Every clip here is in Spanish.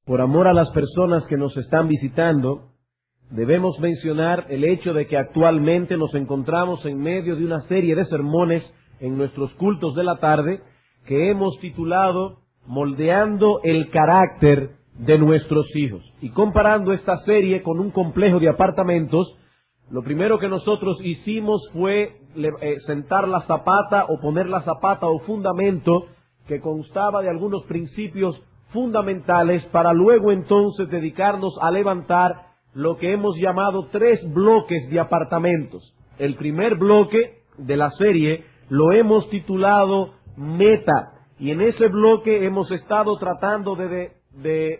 Por amor a las personas que nos están visitando, debemos mencionar el hecho de que actualmente nos encontramos en medio de una serie de sermones en nuestros cultos de la tarde que hemos titulado Moldeando el carácter de nuestros hijos. Y comparando esta serie con un complejo de apartamentos, lo primero que nosotros hicimos fue sentar la zapata o poner la zapata o fundamento que constaba de algunos principios fundamentales para luego entonces dedicarnos a levantar lo que hemos llamado 3 bloques de apartamentos. El primer bloque de la serie lo hemos titulado Meta, y en ese bloque hemos estado tratando de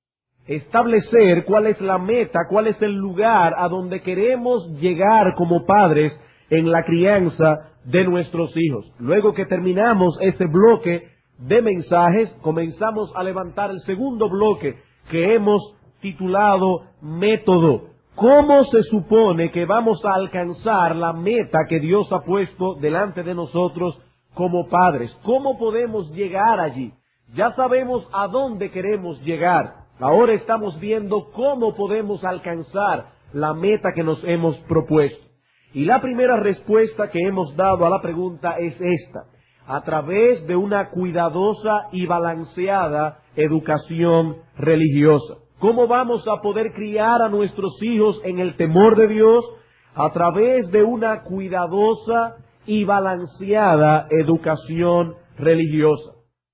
establecer cuál es la meta, cuál es el lugar a donde queremos llegar como padres en la crianza de nuestros hijos. Luego que terminamos ese bloque de mensajes, comenzamos a levantar el segundo bloque que hemos titulado Método. ¿Cómo se supone que vamos a alcanzar la meta que Dios ha puesto delante de nosotros como padres? ¿Cómo podemos llegar allí? Ya sabemos a dónde queremos llegar. Ahora estamos viendo cómo podemos alcanzar la meta que nos hemos propuesto. Y la primera respuesta que hemos dado a la pregunta es esta: a través de una cuidadosa y balanceada educación religiosa. ¿Cómo vamos a poder criar a nuestros hijos en el temor de Dios? A través de una cuidadosa y balanceada educación religiosa.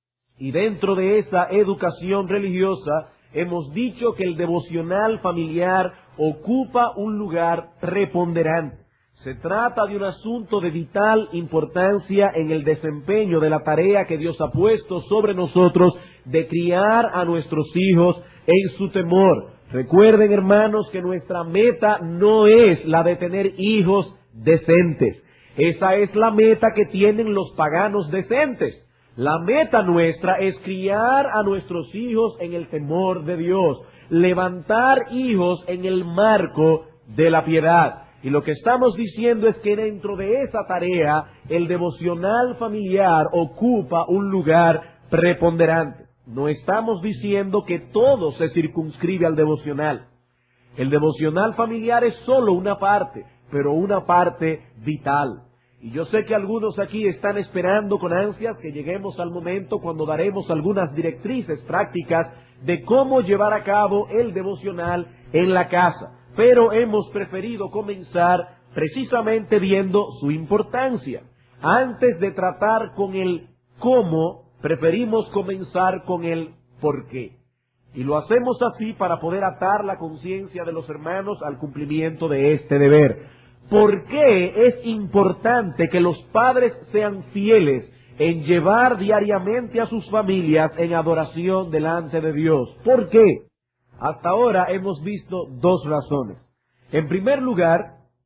Y dentro de esa educación religiosa hemos dicho que el devocional familiar ocupa un lugar preponderante. Se trata de un asunto de vital importancia en el desempeño de la tarea que Dios ha puesto sobre nosotros de criar a nuestros hijos en su temor. Recuerden, hermanos, que nuestra meta no es la de tener hijos decentes. Esa es la meta que tienen los paganos decentes. La meta nuestra es criar a nuestros hijos en el temor de Dios, levantar hijos en el marco de la piedad. Y lo que estamos diciendo es que dentro de esa tarea, el devocional familiar ocupa un lugar preponderante. No estamos diciendo que todo se circunscribe al devocional. El devocional familiar es solo una parte, pero una parte vital. Y yo sé que algunos aquí están esperando con ansias que lleguemos al momento cuando daremos algunas directrices prácticas de cómo llevar a cabo el devocional en la casa. Pero hemos preferido comenzar precisamente viendo su importancia. Antes de tratar con el cómo, preferimos comenzar con el por qué. Y lo hacemos así para poder atar la conciencia de los hermanos al cumplimiento de este deber. ¿Por qué es importante que los padres sean fieles en llevar diariamente a sus familias en adoración delante de Dios? ¿Por qué? Hasta ahora hemos visto 2 razones. En primer lugar,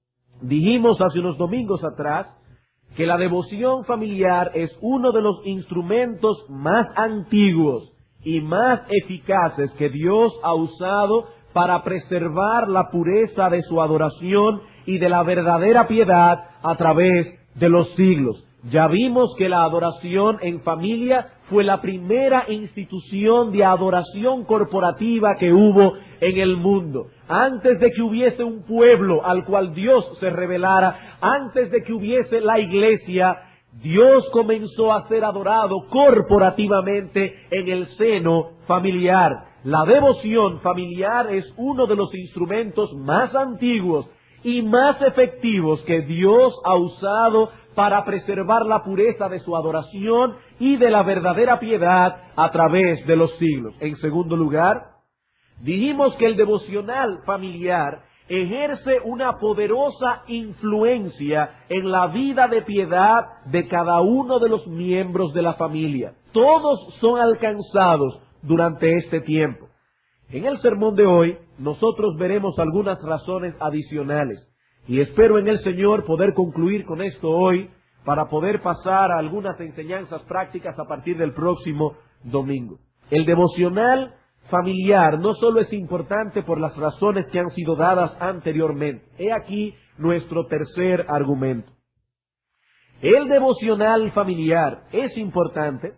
dijimos hace unos domingos atrás que la devoción familiar es uno de los instrumentos más antiguos y más eficaces que Dios ha usado para preservar la pureza de su adoración y de la verdadera piedad a través de los siglos. Ya vimos que la adoración en familia fue la primera institución de adoración corporativa que hubo en el mundo. Antes de que hubiese un pueblo al cual Dios se revelara, antes de que hubiese la iglesia, Dios comenzó a ser adorado corporativamente en el seno familiar. La devoción familiar es uno de los instrumentos más antiguos y más efectivos que Dios ha usado para preservar la pureza de su adoración y de la verdadera piedad a través de los siglos. En segundo lugar, dijimos que el devocional familiar ejerce una poderosa influencia en la vida de piedad de cada uno de los miembros de la familia. Todos son alcanzados durante este tiempo. En el sermón de hoy, nosotros veremos algunas razones adicionales. Y espero en el Señor poder concluir con esto hoy para poder pasar a algunas enseñanzas prácticas a partir del próximo domingo. El devocional familiar no solo es importante por las razones que han sido dadas anteriormente. He aquí nuestro tercer argumento. El devocional familiar es importante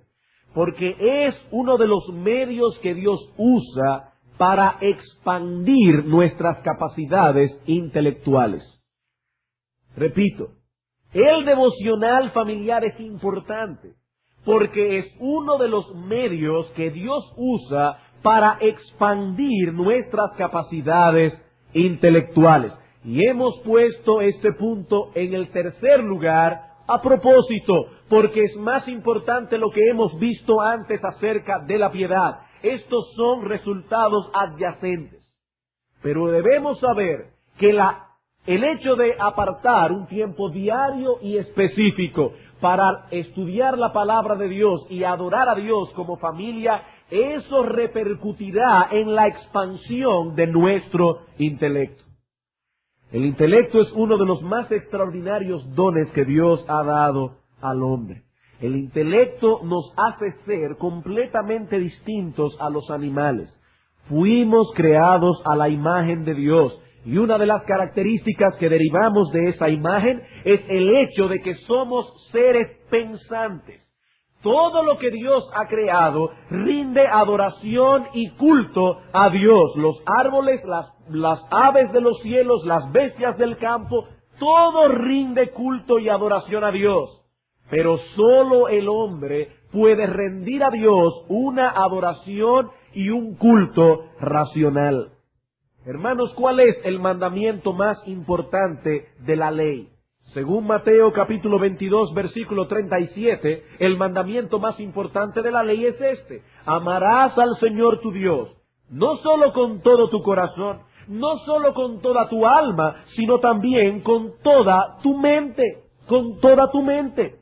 porque es uno de los medios que Dios usa para expandir nuestras capacidades intelectuales. Repito, el devocional familiar es importante, porque es uno de los medios que Dios usa para expandir nuestras capacidades intelectuales. Y hemos puesto este punto en el tercer lugar a propósito, porque es más importante lo que hemos visto antes acerca de la piedad. Estos son resultados adyacentes. Pero debemos saber que el hecho de apartar un tiempo diario y específico para estudiar la palabra de Dios y adorar a Dios como familia, eso repercutirá en la expansión de nuestro intelecto. El intelecto es uno de los más extraordinarios dones que Dios ha dado al hombre. El intelecto nos hace ser completamente distintos a los animales. Fuimos creados a la imagen de Dios. Y una de las características que derivamos de esa imagen es el hecho de que somos seres pensantes. Todo lo que Dios ha creado rinde adoración y culto a Dios. Los árboles, las aves de los cielos, las bestias del campo, todo rinde culto y adoración a Dios. Pero solo el hombre puede rendir a Dios una adoración y un culto racional. Hermanos, ¿cuál es el mandamiento más importante de la ley? Según Mateo capítulo 22, versículo 37, el mandamiento más importante de la ley es este: amarás al Señor tu Dios, no solo con todo tu corazón, no solo con toda tu alma, sino también con toda tu mente, con toda tu mente.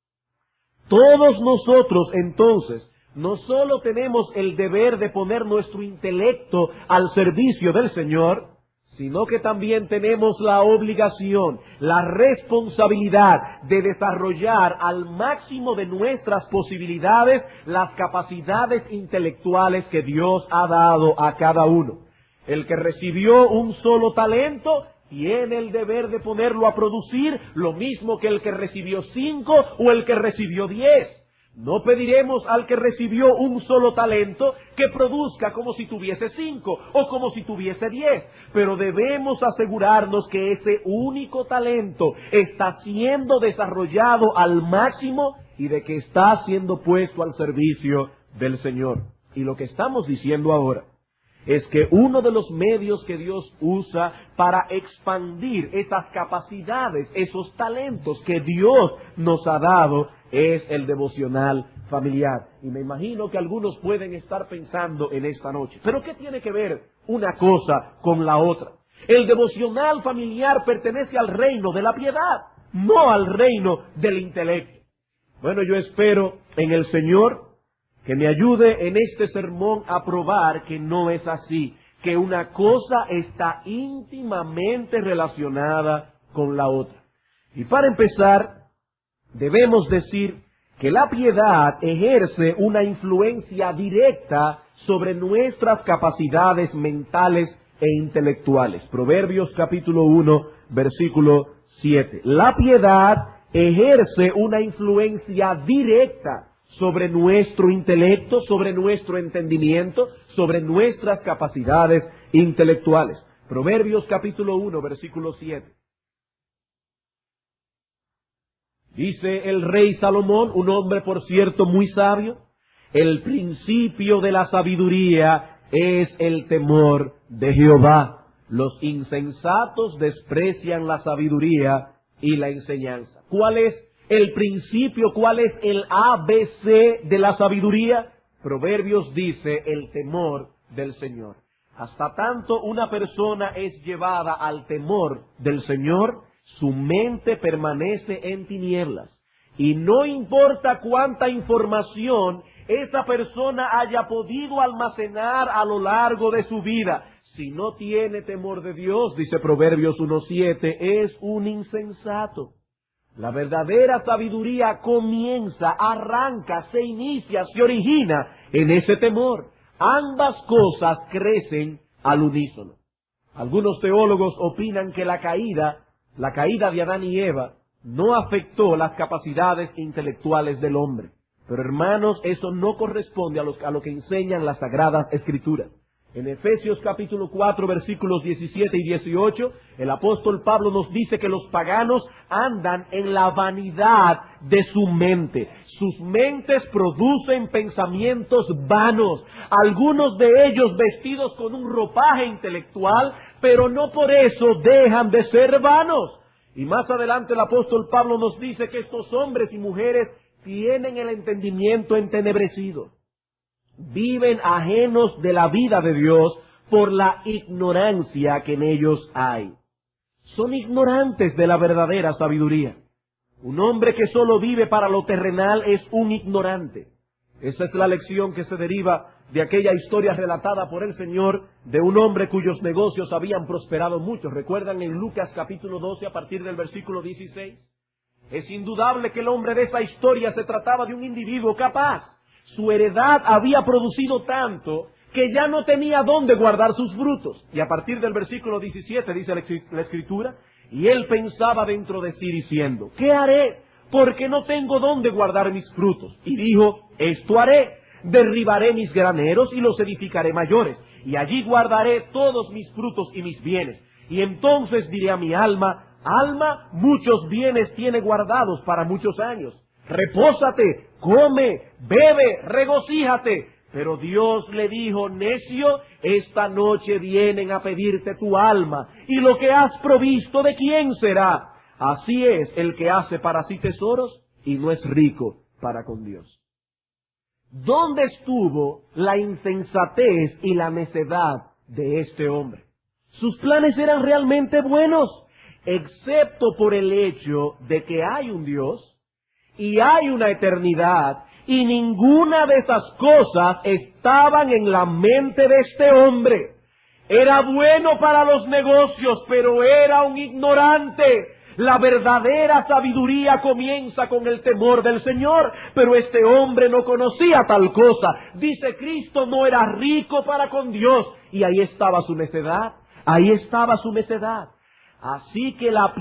Todos nosotros, entonces, no solo tenemos el deber de poner nuestro intelecto al servicio del Señor, sino que también tenemos la obligación, la responsabilidad de desarrollar al máximo de nuestras posibilidades las capacidades intelectuales que Dios ha dado a cada uno. El que recibió un solo talento tiene el deber de ponerlo a producir, lo mismo que el que recibió 5 o el que recibió 10. No pediremos al que recibió un solo talento que produzca como si tuviese 5 o como si tuviese 10, pero debemos asegurarnos que ese único talento está siendo desarrollado al máximo y de que está siendo puesto al servicio del Señor. Y lo que estamos diciendo ahora es que uno de los medios que Dios usa para expandir esas capacidades, esos talentos que Dios nos ha dado, es el devocional familiar. Y me imagino que algunos pueden estar pensando en esta noche, ¿pero qué tiene que ver una cosa con la otra? El devocional familiar pertenece al reino de la piedad, no al reino del intelecto. Bueno, yo espero en el Señor que me ayude en este sermón a probar que no es así, que una cosa está íntimamente relacionada con la otra. Y para empezar, debemos decir que la piedad ejerce una influencia directa sobre nuestras capacidades mentales e intelectuales. Proverbios capítulo 1, versículo 7. La piedad ejerce una influencia directa sobre nuestro intelecto, sobre nuestro entendimiento, sobre nuestras capacidades intelectuales. Proverbios capítulo 1, versículo 7. Dice el rey Salomón, un hombre por cierto muy sabio: el principio de la sabiduría es el temor de Jehová. Los insensatos desprecian la sabiduría y la enseñanza. ¿Cuál es el principio? ¿Cuál es el ABC de la sabiduría? Proverbios dice: el temor del Señor. Hasta tanto una persona es llevada al temor del Señor, su mente permanece en tinieblas. Y no importa cuánta información esa persona haya podido almacenar a lo largo de su vida, si no tiene temor de Dios, dice Proverbios 1:7, es un insensato. La verdadera sabiduría comienza, arranca, se inicia, se origina en ese temor. Ambas cosas crecen al unísono. Algunos teólogos opinan que la caída de Adán y Eva no afectó las capacidades intelectuales del hombre. Pero hermanos, eso no corresponde a lo que enseñan las Sagradas Escrituras. En Efesios capítulo 4, versículos 17 y 18, el apóstol Pablo nos dice que los paganos andan en la vanidad de su mente. Sus mentes producen pensamientos vanos, algunos de ellos vestidos con un ropaje intelectual, pero no por eso dejan de ser vanos. Y más adelante el apóstol Pablo nos dice que estos hombres y mujeres tienen el entendimiento entenebrecido. Viven ajenos de la vida de Dios por la ignorancia que en ellos hay. Son ignorantes de la verdadera sabiduría. Un hombre que solo vive para lo terrenal es un ignorante. Esa es la lección que se deriva de aquella historia relatada por el Señor de un hombre cuyos negocios habían prosperado mucho. ¿Recuerdan en Lucas capítulo 12 a partir del versículo 16? Es indudable que el hombre de esa historia se trataba de un individuo capaz. Su heredad había producido tanto que ya no tenía dónde guardar sus frutos. Y a partir del versículo 17 dice la Escritura, y él pensaba dentro de sí diciendo, ¿qué haré? Porque no tengo dónde guardar mis frutos. Y dijo, esto haré, derribaré mis graneros y los edificaré mayores, y allí guardaré todos mis frutos y mis bienes. Y entonces diré a mi alma, alma, muchos bienes tiene guardados para muchos años. Repósate, come, bebe, regocíjate. Pero Dios le dijo, necio, esta noche vienen a pedirte tu alma, y lo que has provisto, ¿de quién será? Así es el que hace para sí tesoros y no es rico para con Dios. ¿Dónde estuvo la insensatez y la necedad de este hombre? Sus planes eran realmente buenos, excepto por el hecho de que hay un Dios y hay una eternidad, y ninguna de esas cosas estaban en la mente de este hombre. Era bueno para los negocios, pero era un ignorante. La verdadera sabiduría comienza con el temor del Señor, pero este hombre no conocía tal cosa. Dice, Cristo no era rico para con Dios, y ahí estaba su necedad, ahí estaba su necedad. Así que la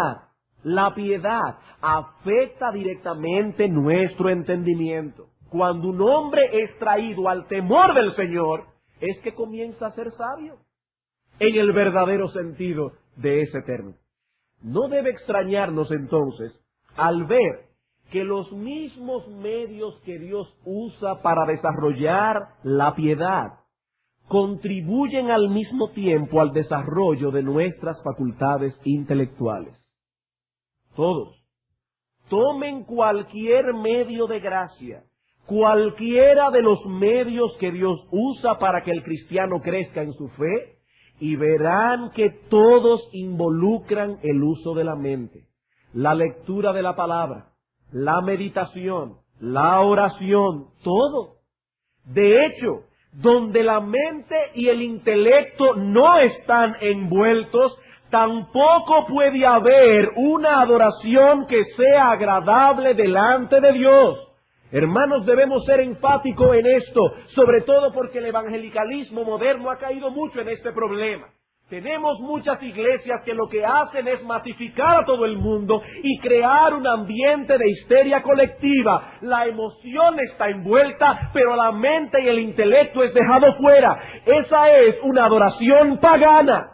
piedad afecta directamente nuestro entendimiento. Cuando un hombre es traído al temor del Señor, es que comienza a ser sabio, en el verdadero sentido de ese término. No debe extrañarnos entonces al ver que los mismos medios que Dios usa para desarrollar la piedad contribuyen al mismo tiempo al desarrollo de nuestras facultades intelectuales. Todos. Tomen cualquier medio de gracia, cualquiera de los medios que Dios usa para que el cristiano crezca en su fe, y verán que todos involucran el uso de la mente, la lectura de la palabra, la meditación, la oración, todo. De hecho, donde la mente y el intelecto no están envueltos, tampoco puede haber una adoración que sea agradable delante de Dios. Hermanos, debemos ser enfáticos en esto, sobre todo porque el evangelicalismo moderno ha caído mucho en este problema. Tenemos muchas iglesias que lo que hacen es masificar a todo el mundo y crear un ambiente de histeria colectiva. La emoción está envuelta, pero la mente y el intelecto es dejado fuera. Esa es una adoración pagana.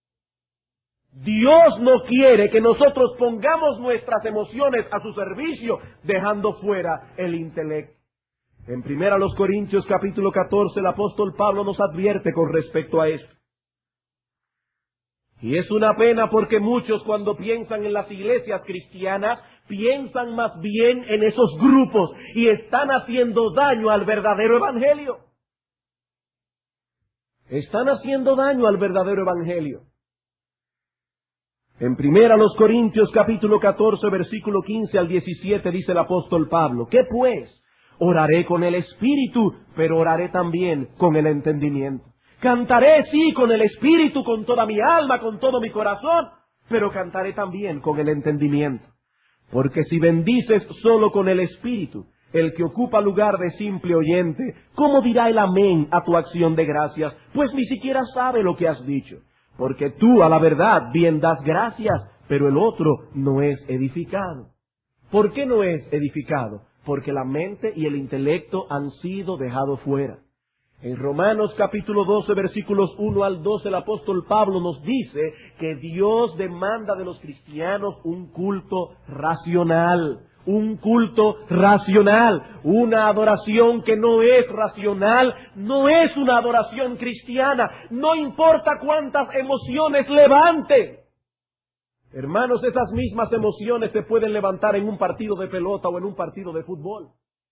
Dios no quiere que nosotros pongamos nuestras emociones a su servicio, dejando fuera el intelecto. En 1 Corintios capítulo 14, el apóstol Pablo nos advierte con respecto a esto. Y es una pena porque muchos, cuando piensan en las iglesias cristianas, piensan más bien en esos grupos y están haciendo daño al verdadero evangelio. Están haciendo daño al verdadero evangelio. En 1 Corintios capítulo 14, versículo 15 al 17 dice el apóstol Pablo, ¿qué pues? Oraré con el espíritu, pero oraré también con el entendimiento. Cantaré, sí, con el espíritu, con toda mi alma, con todo mi corazón, pero cantaré también con el entendimiento. Porque si bendices solo con el espíritu, el que ocupa lugar de simple oyente, ¿cómo dirá el amén a tu acción de gracias? Pues ni siquiera sabe lo que has dicho. Porque tú, a la verdad, bien das gracias, pero el otro no es edificado. ¿Por qué no es edificado? porque la mente y el intelecto han sido dejados fuera. En Romanos capítulo 12, versículos 1 al 12, el apóstol Pablo nos dice que Dios demanda de los cristianos un culto racional. Un culto racional. Una adoración que no es racional, no es una adoración cristiana. No importa cuántas emociones levante. Hermanos, esas mismas emociones se pueden levantar en un partido de pelota o en un partido de fútbol.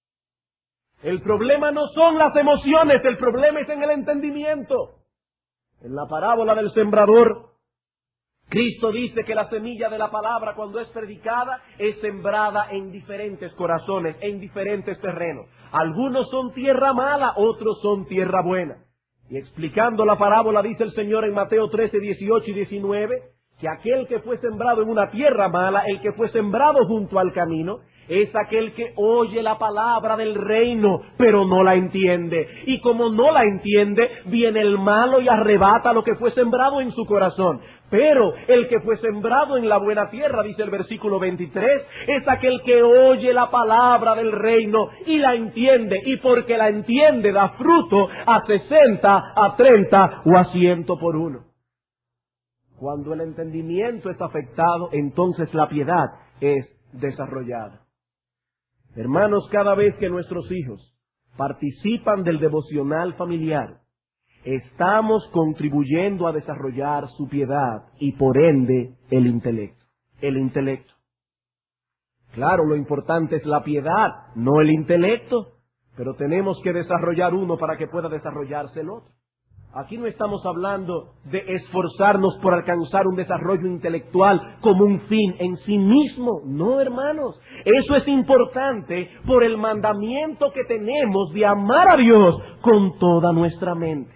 El problema no son las emociones, el problema es en el entendimiento. En la parábola del sembrador, Cristo dice que la semilla de la palabra, cuando es predicada, es sembrada en diferentes corazones, en diferentes terrenos. Algunos son tierra mala, otros son tierra buena. Y explicando la parábola, dice el Señor en Mateo 13, 18 y 19, que aquel que fue sembrado en una tierra mala, el que fue sembrado junto al camino, es aquel que oye la palabra del reino, pero no la entiende. Y como no la entiende, viene el malo y arrebata lo que fue sembrado en su corazón. Pero el que fue sembrado en la buena tierra, dice el versículo 23, es aquel que oye la palabra del reino y la entiende. Y porque la entiende, da fruto a 60, a 30 o a 100 por uno. Cuando el entendimiento es afectado, entonces la piedad es desarrollada. Hermanos, cada vez que nuestros hijos participan del devocional familiar, estamos contribuyendo a desarrollar su piedad y por ende el intelecto. El intelecto. Claro, lo importante es la piedad, no el intelecto, pero tenemos que desarrollar uno para que pueda desarrollarse el otro. Aquí no estamos hablando de esforzarnos por alcanzar un desarrollo intelectual como un fin en sí mismo. No, hermanos. Eso es importante por el mandamiento que tenemos de amar a Dios con toda nuestra mente.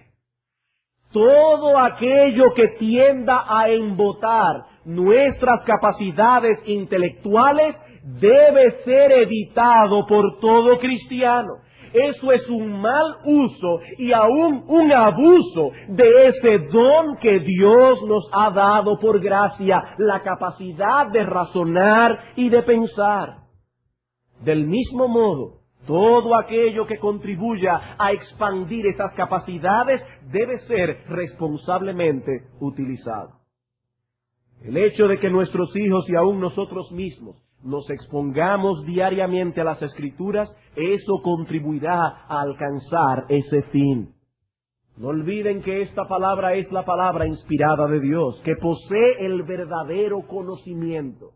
Todo aquello que tienda a embotar nuestras capacidades intelectuales debe ser evitado por todo cristiano. Eso es un mal uso y aún un abuso de ese don que Dios nos ha dado por gracia, la capacidad de razonar y de pensar. Del mismo modo, todo aquello que contribuya a expandir esas capacidades debe ser responsablemente utilizado. El hecho de que nuestros hijos y aún nosotros mismos nos expongamos diariamente a las Escrituras, eso contribuirá a alcanzar ese fin. No olviden que esta palabra es la palabra inspirada de Dios, que posee el verdadero conocimiento.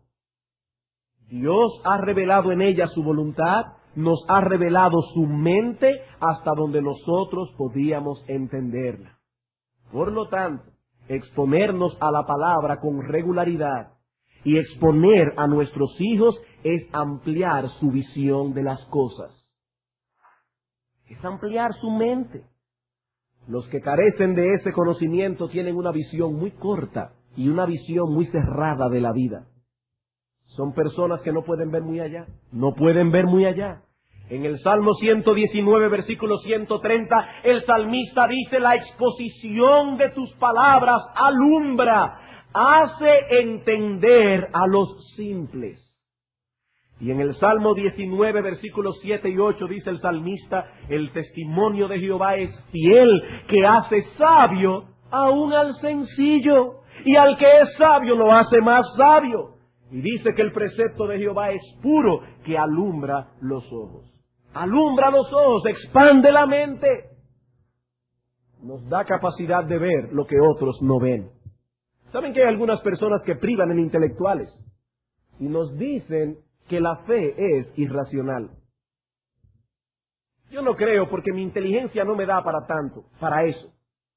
Dios ha revelado en ella su voluntad, nos ha revelado su mente hasta donde nosotros podíamos entenderla. Por lo tanto, exponernos a la palabra con regularidad y exponer a nuestros hijos es ampliar su visión de las cosas. Es ampliar su mente. Los que carecen de ese conocimiento tienen una visión muy corta y una visión muy cerrada de la vida. Son personas que no pueden ver muy allá. No pueden ver muy allá. En el Salmo 119, versículo 130, el salmista dice: la exposición de tus palabras alumbra, hace entender a los simples. Y en el Salmo 19, versículos 7 y 8, dice el salmista: el testimonio de Jehová es fiel, que hace sabio aún al sencillo, y al que es sabio lo hace más sabio. Y dice que el precepto de Jehová es puro, que alumbra los ojos. Alumbra los ojos, expande la mente. Nos da capacidad de ver lo que otros no ven. ¿Saben que hay algunas personas que privan en intelectuales? Y nos dicen que la fe es irracional. Yo no creo, porque mi inteligencia no me da para tanto, para eso.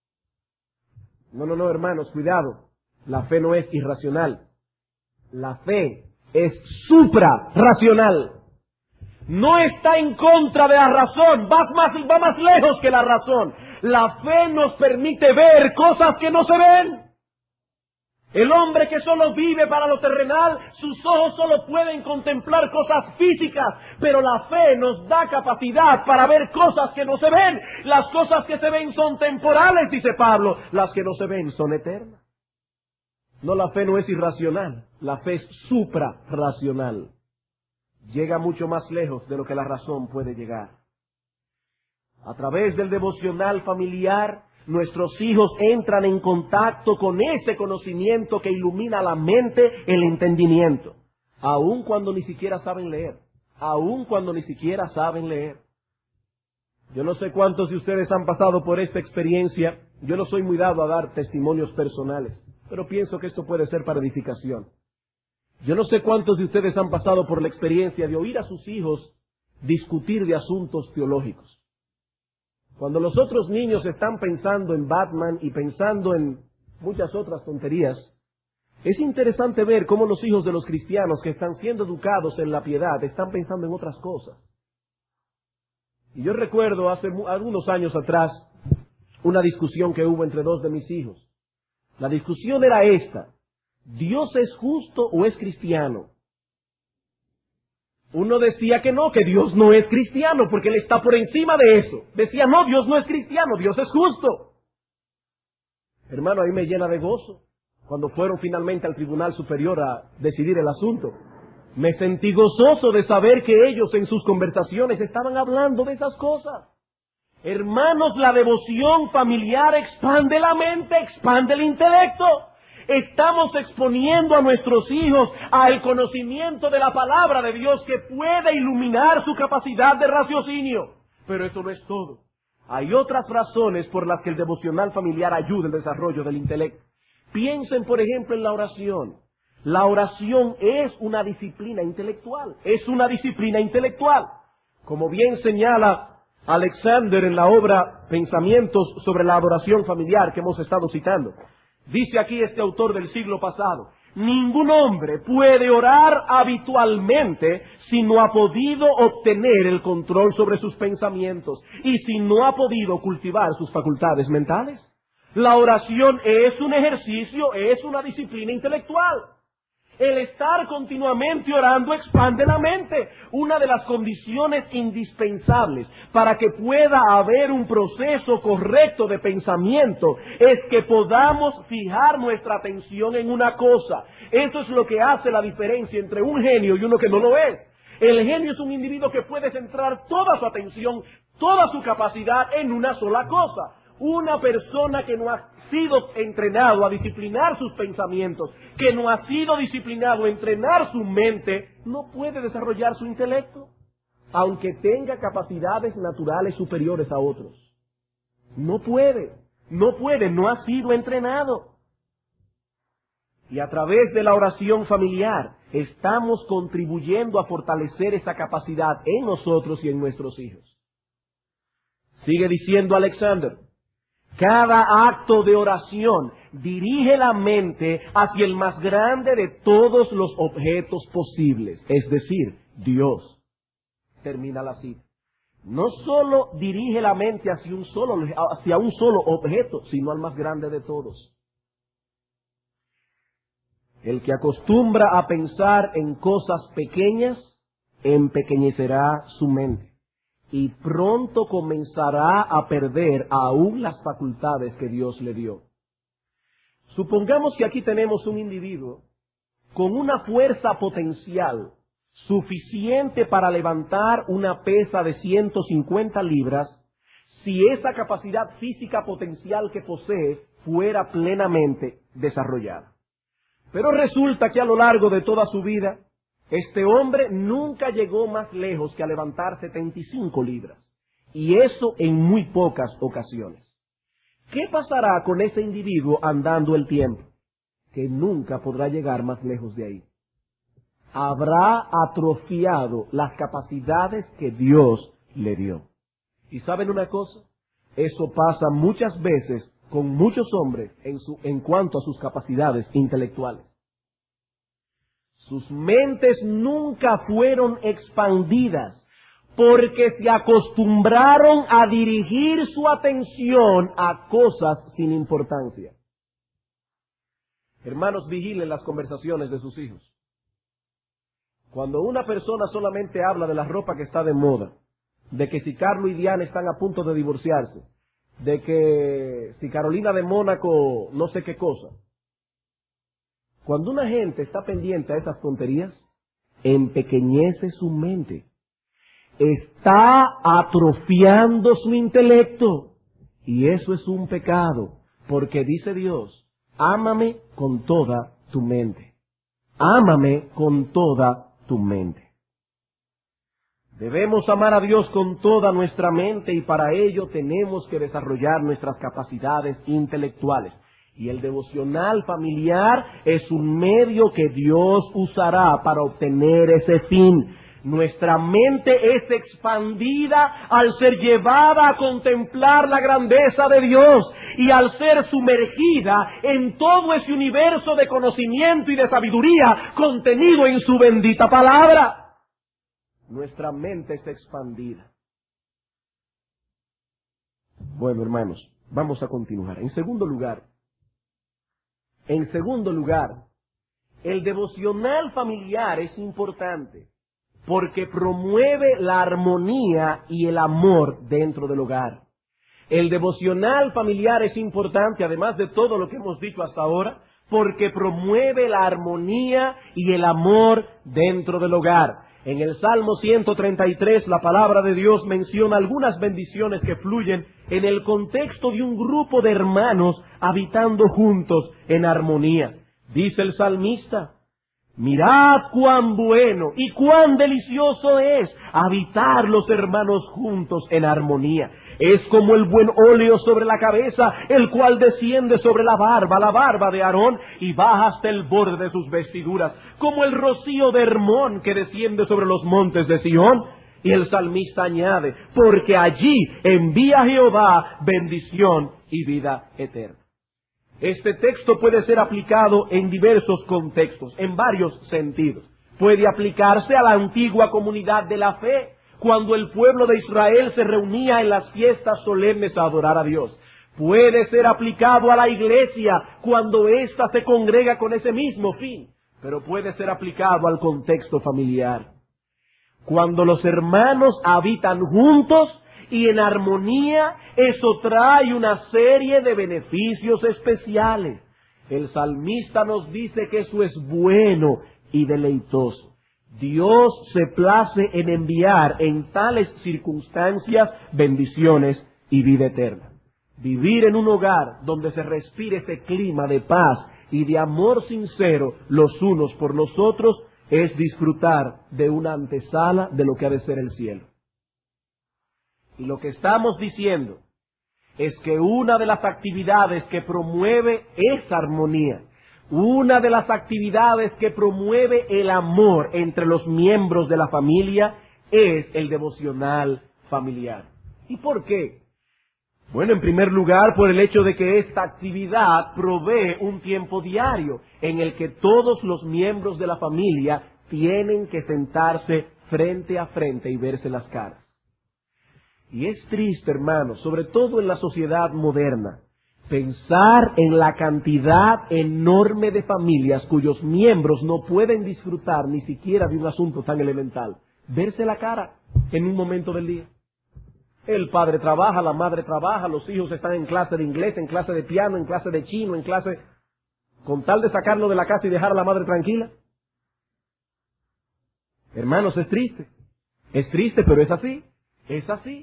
No, hermanos, cuidado. La fe no es irracional. La fe es suprarracional. No está en contra de la razón, va más lejos que la razón. La fe nos permite ver cosas que no se ven. El hombre que solo vive para lo terrenal, sus ojos solo pueden contemplar cosas físicas, pero la fe nos da capacidad para ver cosas que no se ven. Las cosas que se ven son temporales, dice Pablo, las que no se ven son eternas. No, la fe no es irracional, la fe es suprarracional. llega mucho más lejos de lo que la razón puede llegar. A través del devocional familiar, nuestros hijos entran en contacto con ese conocimiento que ilumina la mente, el entendimiento, aun cuando ni siquiera saben leer, aun cuando ni siquiera saben leer. Yo no sé cuántos de ustedes han pasado por esta experiencia. Yo no soy muy dado a dar testimonios personales, pero pienso que esto puede ser para edificación. Yo no sé cuántos de ustedes han pasado por la experiencia de oír a sus hijos discutir de asuntos teológicos. Cuando los otros niños están pensando en Batman y pensando en muchas otras tonterías, es interesante ver cómo los hijos de los cristianos que están siendo educados en la piedad están pensando en otras cosas. Y yo recuerdo hace algunos años atrás una discusión que hubo entre dos de mis hijos. La discusión era esta: ¿Dios es justo o es cristiano? Uno decía que no, que Dios no es cristiano porque Él está por encima de eso. Decía, no, Dios no es cristiano, Dios es justo. Hermano, a mí me llena de gozo cuando fueron finalmente al Tribunal Superior a decidir el asunto. Me sentí gozoso de saber que ellos en sus conversaciones estaban hablando de esas cosas. Hermanos, la devoción familiar expande la mente, expande el intelecto. Estamos exponiendo a nuestros hijos al conocimiento de la palabra de Dios que puede iluminar su capacidad de raciocinio. Pero eso no es todo. Hay otras razones por las que el devocional familiar ayuda el desarrollo del intelecto. Piensen, por ejemplo, en la oración. La oración es una disciplina intelectual. Es una disciplina intelectual. Como bien señala Alexander en la obra Pensamientos sobre la adoración familiar que hemos estado citando. Dice aquí este autor del siglo pasado: ningún hombre puede orar habitualmente si no ha podido obtener el control sobre sus pensamientos y si no ha podido cultivar sus facultades mentales. La oración es un ejercicio, es una disciplina intelectual. El estar continuamente orando expande la mente. Una de las condiciones indispensables para que pueda haber un proceso correcto de pensamiento es que podamos fijar nuestra atención en una cosa. Eso es lo que hace la diferencia entre un genio y uno que no lo es. El genio es un individuo que puede centrar toda su atención, toda su capacidad en una sola cosa. Una persona que no ha sido entrenado a disciplinar sus pensamientos, que no ha sido disciplinado a entrenar su mente, no puede desarrollar su intelecto, aunque tenga capacidades naturales superiores a otros. No puede, no ha sido entrenado. Y a través de la oración familiar estamos contribuyendo a fortalecer esa capacidad en nosotros y en nuestros hijos. Sigue diciendo Alexander: cada acto de oración dirige la mente hacia el más grande de todos los objetos posibles, es decir, Dios. Termina la cita. No solo dirige la mente hacia un solo objeto, sino al más grande de todos. El que acostumbra a pensar en cosas pequeñas, empequeñecerá su mente y pronto comenzará a perder aún las facultades que Dios le dio. Supongamos que aquí tenemos un individuo con una fuerza potencial suficiente para levantar una pesa de 150 libras si esa capacidad física potencial que posee fuera plenamente desarrollada. Pero resulta que a lo largo de toda su vida, este hombre nunca llegó más lejos que a levantar 75 libras. Y eso en muy pocas ocasiones. ¿Qué pasará con ese individuo andando el tiempo? Que nunca podrá llegar más lejos de ahí. Habrá atrofiado las capacidades que Dios le dio. ¿Y saben una cosa? Eso pasa muchas veces con muchos hombres en cuanto a sus capacidades intelectuales. Sus mentes nunca fueron expandidas porque se acostumbraron a dirigir su atención a cosas sin importancia. Hermanos, vigilen las conversaciones de sus hijos. Cuando una persona solamente habla de la ropa que está de moda, de que si Carlos y Diana están a punto de divorciarse, de que si Carolina de Mónaco no sé qué cosa. Cuando una gente está pendiente a esas tonterías, empequeñece su mente, está atrofiando su intelecto, y eso es un pecado, porque dice Dios, ámame con toda tu mente, ámame con toda tu mente. Debemos amar a Dios con toda nuestra mente y para ello tenemos que desarrollar nuestras capacidades intelectuales. Y el devocional familiar es un medio que Dios usará para obtener ese fin. Nuestra mente es expandida al ser llevada a contemplar la grandeza de Dios y al ser sumergida en todo ese universo de conocimiento y de sabiduría contenido en su bendita palabra. Nuestra mente está expandida. Bueno, hermanos, vamos a continuar. En segundo lugar, el devocional familiar es importante porque promueve la armonía y el amor dentro del hogar. El devocional familiar es importante, además de todo lo que hemos dicho hasta ahora, porque promueve la armonía y el amor dentro del hogar. En el Salmo 133, la palabra de Dios menciona algunas bendiciones que fluyen en el contexto de un grupo de hermanos habitando juntos en armonía. Dice el salmista, mirad cuán bueno y cuán delicioso es habitar los hermanos juntos en armonía. Es como el buen óleo sobre la cabeza, el cual desciende sobre la barba de Aarón, y baja hasta el borde de sus vestiduras, como el rocío de Hermón que desciende sobre los montes de Sión. Y el salmista añade, porque allí envía Jehová bendición y vida eterna. Este texto puede ser aplicado en diversos contextos, en varios sentidos. Puede aplicarse a la antigua comunidad de la fe, cuando el pueblo de Israel se reunía en las fiestas solemnes a adorar a Dios. Puede ser aplicado a la iglesia cuando ésta se congrega con ese mismo fin, pero puede ser aplicado al contexto familiar. Cuando los hermanos habitan juntos y en armonía, eso trae una serie de beneficios especiales. El salmista nos dice que eso es bueno y deleitoso. Dios se place en enviar en tales circunstancias bendiciones y vida eterna. Vivir en un hogar donde se respire ese clima de paz y de amor sincero los unos por los otros es disfrutar de una antesala de lo que ha de ser el cielo. Y lo que estamos diciendo es que una de las actividades que promueve esa armonía, una de las actividades que promueve el amor entre los miembros de la familia es el devocional familiar. ¿Y por qué? Bueno, en primer lugar, por el hecho de que esta actividad provee un tiempo diario en el que todos los miembros de la familia tienen que sentarse frente a frente y verse las caras. Y es triste, hermanos, sobre todo en la sociedad moderna, pensar en la cantidad enorme de familias cuyos miembros no pueden disfrutar ni siquiera de un asunto tan elemental, verse la cara en un momento del día. El padre trabaja, la madre trabaja, los hijos están en clase de inglés, en clase de piano, en clase de chino, en clase... con tal de sacarlo de la casa y dejar a la madre tranquila. Hermanos, es triste, pero es así, es así.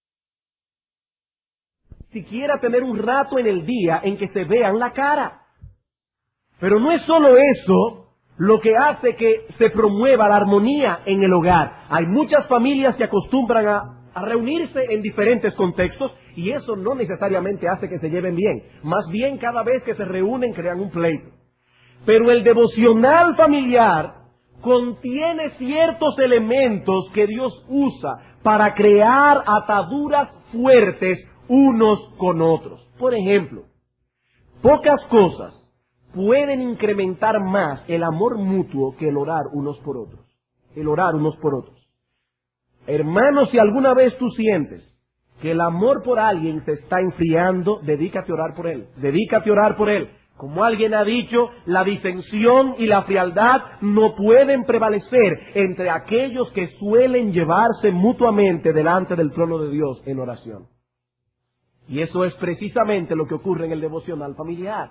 Siquiera tener un rato en el día en que se vean la cara. Pero no es solo eso lo que hace que se promueva la armonía en el hogar. Hay muchas familias que acostumbran a reunirse en diferentes contextos y eso no necesariamente hace que se lleven bien. Más bien cada vez que se reúnen crean un pleito. Pero el devocional familiar contiene ciertos elementos que Dios usa para crear ataduras fuertes unos con otros. Por ejemplo, pocas cosas pueden incrementar más el amor mutuo que el orar unos por otros. El orar unos por otros. Hermanos, si alguna vez tú sientes que el amor por alguien se está enfriando, dedícate a orar por él. Dedícate a orar por él. Como alguien ha dicho, la disensión y la frialdad no pueden prevalecer entre aquellos que suelen llevarse mutuamente delante del trono de Dios en oración. Y eso es precisamente lo que ocurre en el devocional familiar.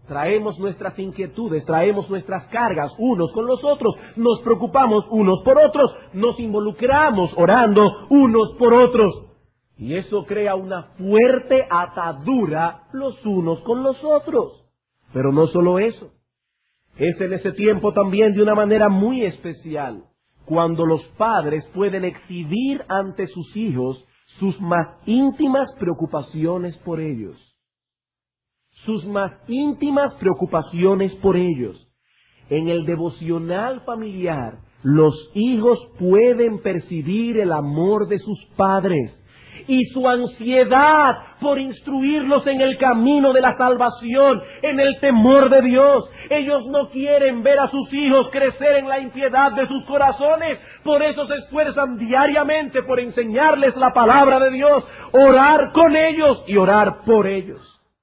Traemos nuestras inquietudes, traemos nuestras cargas unos con los otros, nos preocupamos unos por otros, nos involucramos orando unos por otros. Y eso crea una fuerte atadura los unos con los otros. Pero no solo eso, es en ese tiempo también de una manera muy especial, cuando los padres pueden exhibir ante sus hijos sus más íntimas preocupaciones por ellos. Sus más íntimas preocupaciones por ellos. En el devocional familiar, los hijos pueden percibir el amor de sus padres y su ansiedad por instruirlos en el camino de la salvación, en el temor de Dios. Ellos no quieren ver a sus hijos crecer en la impiedad de sus corazones, por eso se esfuerzan diariamente por enseñarles la palabra de Dios, orar con ellos y orar por ellos.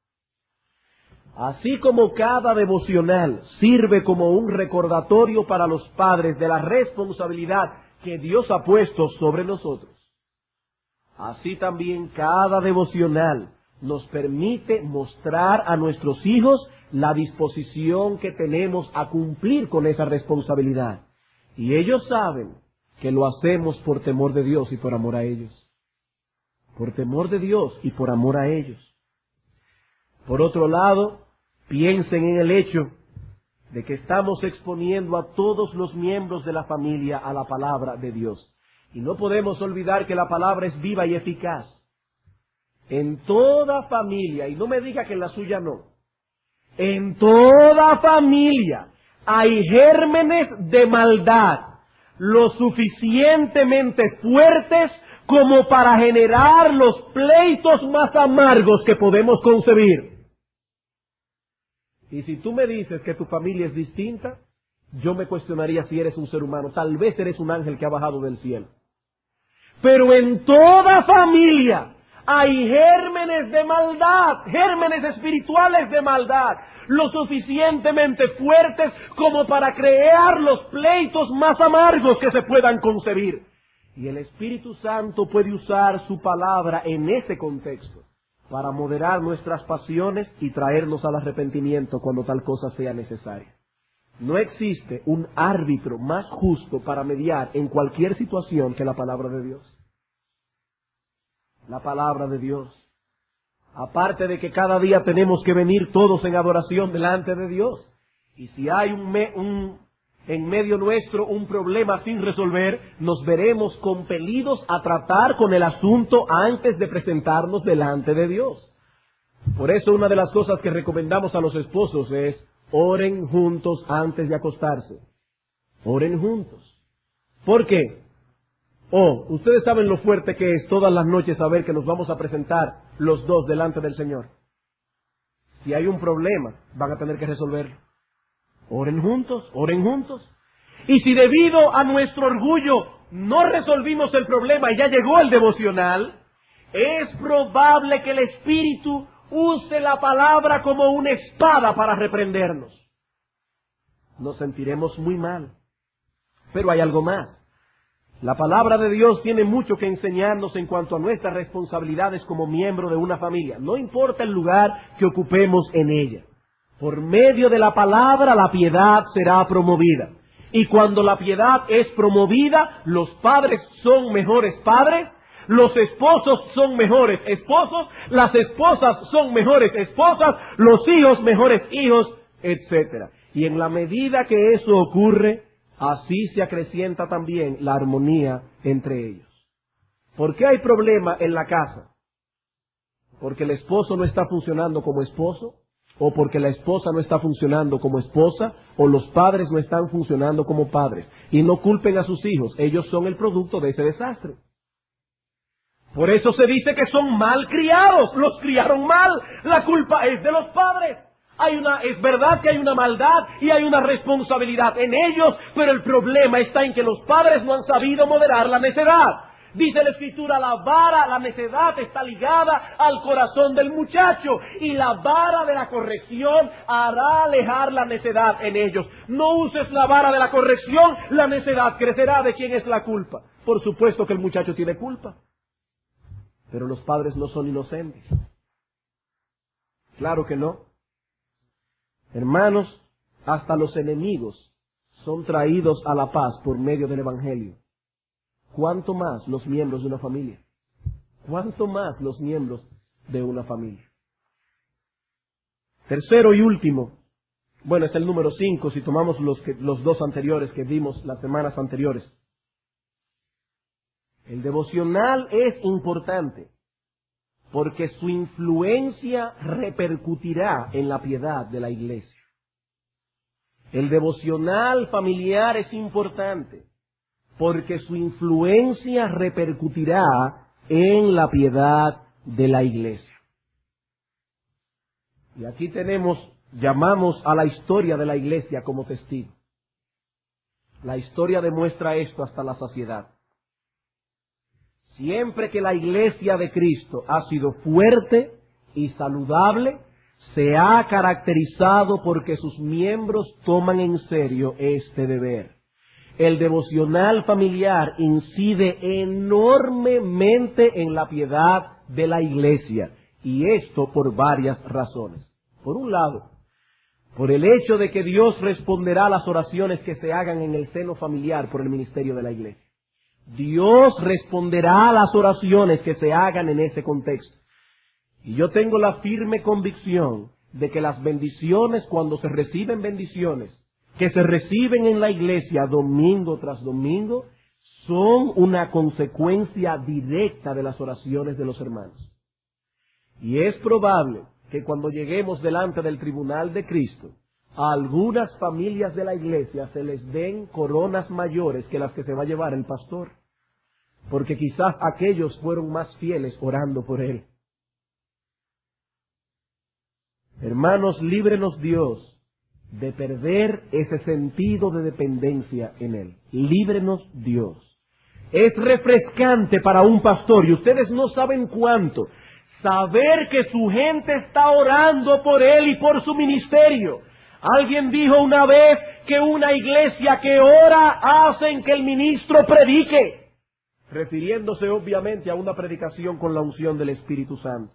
Así como cada devocional sirve como un recordatorio para los padres de la responsabilidad que Dios ha puesto sobre nosotros, así también cada devocional nos permite mostrar a nuestros hijos la disposición que tenemos a cumplir con esa responsabilidad. Y ellos saben que lo hacemos por temor de Dios y por amor a ellos. Por temor de Dios y por amor a ellos. Por otro lado, piensen en el hecho de que estamos exponiendo a todos los miembros de la familia a la palabra de Dios. Y no podemos olvidar que la palabra es viva y eficaz. En toda familia, y no me diga que en la suya no, en toda familia hay gérmenes de maldad lo suficientemente fuertes como para generar los pleitos más amargos que podemos concebir. Y si tú me dices que tu familia es distinta, yo me cuestionaría si eres un ser humano. Tal vez eres un ángel que ha bajado del cielo. Pero en toda familia hay gérmenes de maldad, gérmenes espirituales de maldad, lo suficientemente fuertes como para crear los pleitos más amargos que se puedan concebir. Y el Espíritu Santo puede usar su palabra en ese contexto para moderar nuestras pasiones y traernos al arrepentimiento cuando tal cosa sea necesaria. No existe un árbitro más justo para mediar en cualquier situación que la palabra de Dios. La palabra de Dios. Aparte de que cada día tenemos que venir todos en adoración delante de Dios. Y si hay en medio nuestro un problema sin resolver, nos veremos compelidos a tratar con el asunto antes de presentarnos delante de Dios. Por eso una de las cosas que recomendamos a los esposos es: oren juntos antes de acostarse. Oren juntos. ¿Por qué? Ustedes saben lo fuerte que es todas las noches saber que nos vamos a presentar los dos delante del Señor. Si hay un problema, van a tener que resolverlo. Oren juntos, oren juntos. Y si debido a nuestro orgullo no resolvimos el problema y ya llegó el devocional, es probable que el Espíritu use la palabra como una espada para reprendernos. Nos sentiremos muy mal. Pero hay algo más. La palabra de Dios tiene mucho que enseñarnos en cuanto a nuestras responsabilidades como miembro de una familia. No importa el lugar que ocupemos en ella. Por medio de la palabra la piedad será promovida. Y cuando la piedad es promovida, los padres son mejores padres, los esposos son mejores esposos, las esposas son mejores esposas, los hijos mejores hijos, etc. Y en la medida que eso ocurre, así se acrecienta también la armonía entre ellos. ¿Por qué hay problema en la casa? ¿Porque el esposo no está funcionando como esposo? ¿O porque la esposa no está funcionando como esposa? ¿O los padres no están funcionando como padres? Y no culpen a sus hijos, ellos son el producto de ese desastre. Por eso se dice que son mal criados, los criaron mal, la culpa es de los padres. Es verdad que hay una maldad y hay una responsabilidad en ellos, pero el problema está en que los padres no han sabido moderar la necedad. Dice la Escritura, la necedad está ligada al corazón del muchacho y la vara de la corrección hará alejar la necedad en ellos. No uses la vara de la corrección, la necedad crecerá. ¿De quién es la culpa? Por supuesto que el muchacho tiene culpa, pero los padres no son inocentes. Claro que no. Hermanos, hasta los enemigos son traídos a la paz por medio del Evangelio. ¿Cuánto más los miembros de una familia? ¿Cuánto más los miembros de una familia? Tercero y último, bueno, es el número 5 si tomamos los dos anteriores que vimos las semanas anteriores. El devocional es importante porque su influencia repercutirá en la piedad de la iglesia. El devocional familiar es importante porque su influencia repercutirá en la piedad de la iglesia. Y aquí llamamos a la historia de la iglesia como testigo. La historia demuestra esto hasta la saciedad. Siempre que la iglesia de Cristo ha sido fuerte y saludable, se ha caracterizado porque sus miembros toman en serio este deber. El devocional familiar incide enormemente en la piedad de la iglesia, y esto por varias razones. Por un lado, por el hecho de que Dios responderá a las oraciones que se hagan en el seno familiar por el ministerio de la iglesia. Dios responderá a las oraciones que se hagan en ese contexto. Y yo tengo la firme convicción de que las bendiciones, cuando se reciben bendiciones, que se reciben en la iglesia domingo tras domingo, son una consecuencia directa de las oraciones de los hermanos. Y es probable que cuando lleguemos delante del tribunal de Cristo, a algunas familias de la iglesia se les den coronas mayores que las que se va a llevar el pastor, porque quizás aquellos fueron más fieles orando por él. Hermanos, líbrenos Dios de perder ese sentido de dependencia en él. Líbrenos Dios. Es refrescante para un pastor, y ustedes no saben cuánto, saber que su gente está orando por él y por su ministerio. Alguien dijo una vez que una iglesia que ora hacen que el ministro predique, refiriéndose obviamente a una predicación con la unción del Espíritu Santo.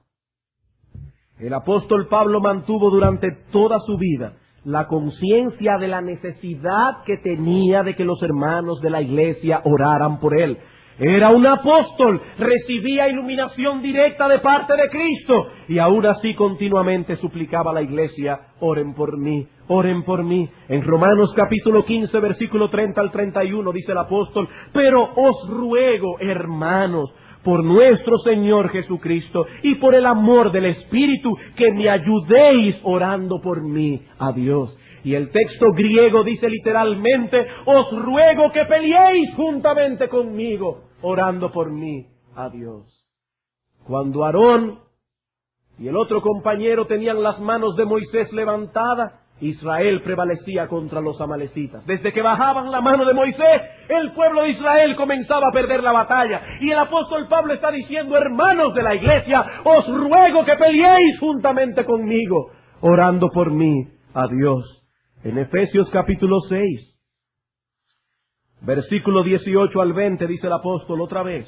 El apóstol Pablo mantuvo durante toda su vida la conciencia de la necesidad que tenía de que los hermanos de la iglesia oraran por él. Era un apóstol, recibía iluminación directa de parte de Cristo, y aún así continuamente suplicaba a la iglesia: oren por mí, oren por mí. En Romanos capítulo 15, versículo 30 al 31 dice el apóstol: pero os ruego, hermanos, por nuestro Señor Jesucristo y por el amor del Espíritu, que me ayudéis orando por mí a Dios. Y el texto griego dice literalmente: os ruego que peleéis juntamente conmigo, orando por mí a Dios. Cuando Aarón y el otro compañero tenían las manos de Moisés levantadas, Israel prevalecía contra los amalecitas. Desde que bajaban la mano de Moisés, el pueblo de Israel comenzaba a perder la batalla. Y el apóstol Pablo está diciendo: hermanos de la iglesia, os ruego que peleéis juntamente conmigo, orando por mí a Dios. En Efesios capítulo 6, versículo 18 al 20, dice el apóstol otra vez,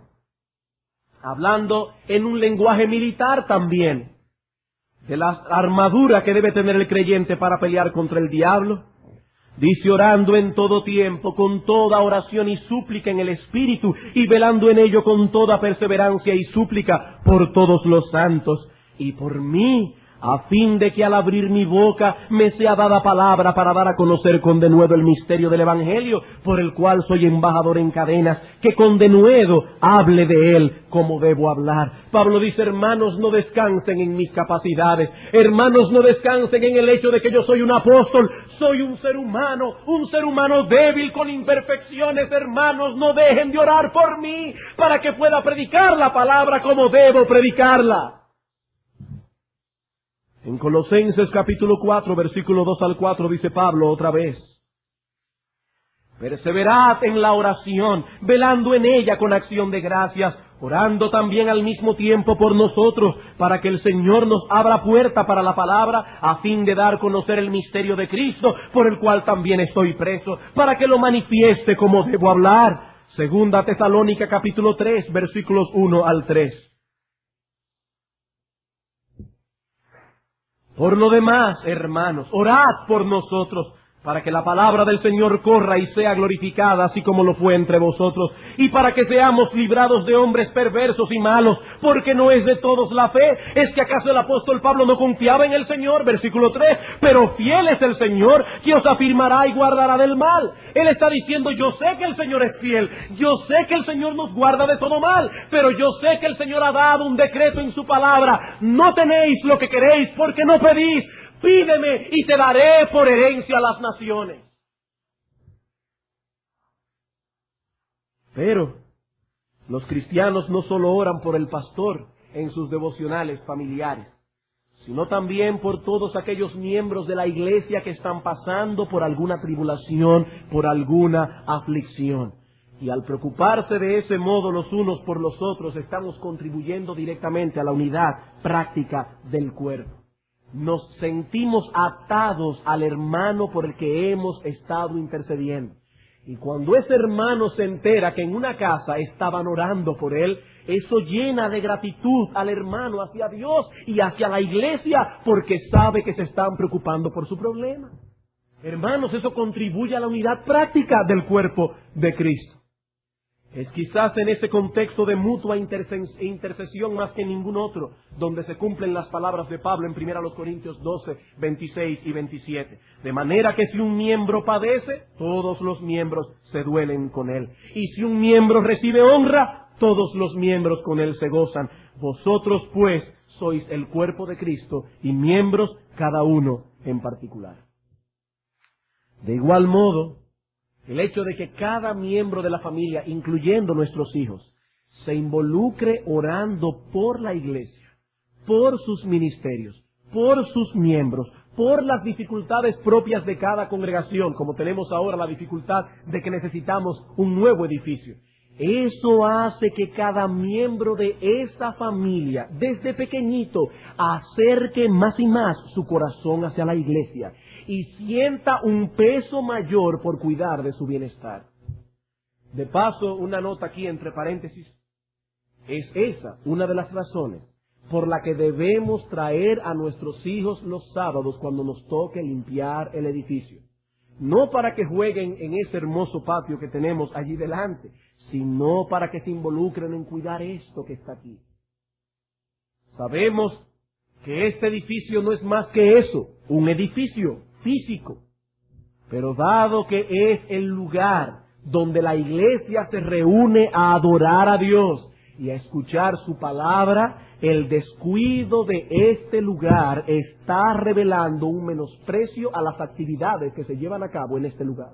hablando en un lenguaje militar también, de la armadura que debe tener el creyente para pelear contra el diablo. Dice: orando en todo tiempo, con toda oración y súplica en el Espíritu, y velando en ello con toda perseverancia y súplica por todos los santos y por mí, a fin de que al abrir mi boca me sea dada palabra para dar a conocer con denuedo el misterio del Evangelio, por el cual soy embajador en cadenas, que con denuedo hable de él como debo hablar. Pablo dice: hermanos, no descansen en mis capacidades, hermanos, no descansen en el hecho de que yo soy un apóstol, soy un ser humano débil con imperfecciones. Hermanos, no dejen de orar por mí para que pueda predicar la palabra como debo predicarla. En Colosenses capítulo 4, versículo 2 al 4 dice Pablo otra vez: perseverad en la oración, velando en ella con acción de gracias, orando también al mismo tiempo por nosotros, para que el Señor nos abra puerta para la palabra, a fin de dar a conocer el misterio de Cristo, por el cual también estoy preso, para que lo manifieste como debo hablar. Segunda Tesalónica capítulo 3, versículos 1 al 3. Por lo demás, hermanos, orad por nosotros, para que la palabra del Señor corra y sea glorificada, así como lo fue entre vosotros, y para que seamos librados de hombres perversos y malos, porque no es de todos la fe. ¿Es que acaso el apóstol Pablo no confiaba en el Señor? Versículo 3, pero fiel es el Señor, que os afirmará y guardará del mal. Él está diciendo, yo sé que el Señor es fiel, yo sé que el Señor nos guarda de todo mal, pero yo sé que el Señor ha dado un decreto en su palabra: no tenéis lo que queréis porque no pedís. Pídeme y te daré por herencia a las naciones. Pero los cristianos no solo oran por el pastor en sus devocionales familiares, sino también por todos aquellos miembros de la iglesia que están pasando por alguna tribulación, por alguna aflicción. Y al preocuparse de ese modo los unos por los otros, estamos contribuyendo directamente a la unidad práctica del cuerpo. Nos sentimos atados al hermano por el que hemos estado intercediendo. Y cuando ese hermano se entera que en una casa estaban orando por él, eso llena de gratitud al hermano hacia Dios y hacia la iglesia, porque sabe que se están preocupando por su problema. Hermanos, eso contribuye a la unidad práctica del cuerpo de Cristo. Es quizás en ese contexto de mutua intercesión más que en ningún otro, donde se cumplen las palabras de Pablo en 1 Corintios 12, 26 y 27. De manera que si un miembro padece, todos los miembros se duelen con él. Y si un miembro recibe honra, todos los miembros con él se gozan. Vosotros pues sois el cuerpo de Cristo y miembros cada uno en particular. De igual modo, el hecho de que cada miembro de la familia, incluyendo nuestros hijos, se involucre orando por la iglesia, por sus ministerios, por sus miembros, por las dificultades propias de cada congregación, como tenemos ahora la dificultad de que necesitamos un nuevo edificio. Eso hace que cada miembro de esa familia, desde pequeñito, acerque más y más su corazón hacia la iglesia y sienta un peso mayor por cuidar de su bienestar. De paso, una nota aquí entre paréntesis: es esa una de las razones por la que debemos traer a nuestros hijos los sábados cuando nos toque limpiar el edificio. No para que jueguen en ese hermoso patio que tenemos allí delante, sino para que se involucren en cuidar esto que está aquí. Sabemos que este edificio no es más que eso, un edificio físico. Pero dado que es el lugar donde la iglesia se reúne a adorar a Dios y a escuchar su palabra, el descuido de este lugar está revelando un menosprecio a las actividades que se llevan a cabo en este lugar.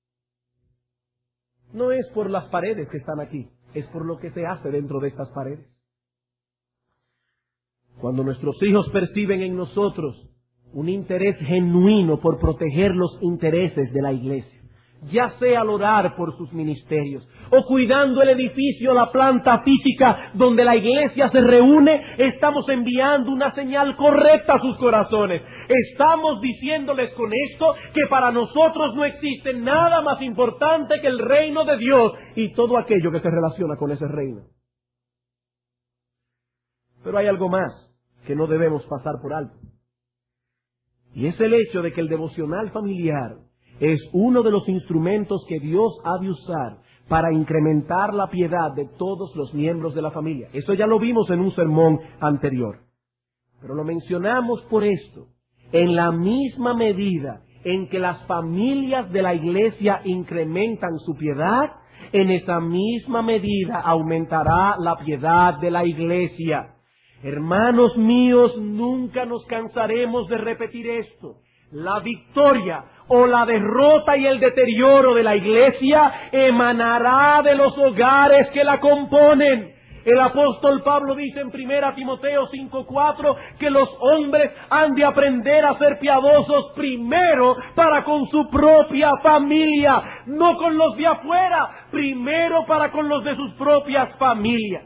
No es por las paredes que están aquí, es por lo que se hace dentro de estas paredes. Cuando nuestros hijos perciben en nosotros un interés genuino por proteger los intereses de la iglesia, ya sea al orar por sus ministerios o cuidando el edificio, la planta física donde la iglesia se reúne, estamos enviando una señal correcta a sus corazones. Estamos diciéndoles con esto que para nosotros no existe nada más importante que el reino de Dios y todo aquello que se relaciona con ese reino. Pero hay algo más que no debemos pasar por alto. Y es el hecho de que el devocional familiar es uno de los instrumentos que Dios ha de usar para incrementar la piedad de todos los miembros de la familia. Eso ya lo vimos en un sermón anterior. Pero lo mencionamos por esto: en la misma medida en que las familias de la iglesia incrementan su piedad, en esa misma medida aumentará la piedad de la iglesia. Hermanos míos, nunca nos cansaremos de repetir esto. La victoria o la derrota y el deterioro de la iglesia emanará de los hogares que la componen. El apóstol Pablo dice en 1 Timoteo 5:4 que los hombres han de aprender a ser piadosos primero para con su propia familia, no con los de afuera, primero para con los de sus propias familias.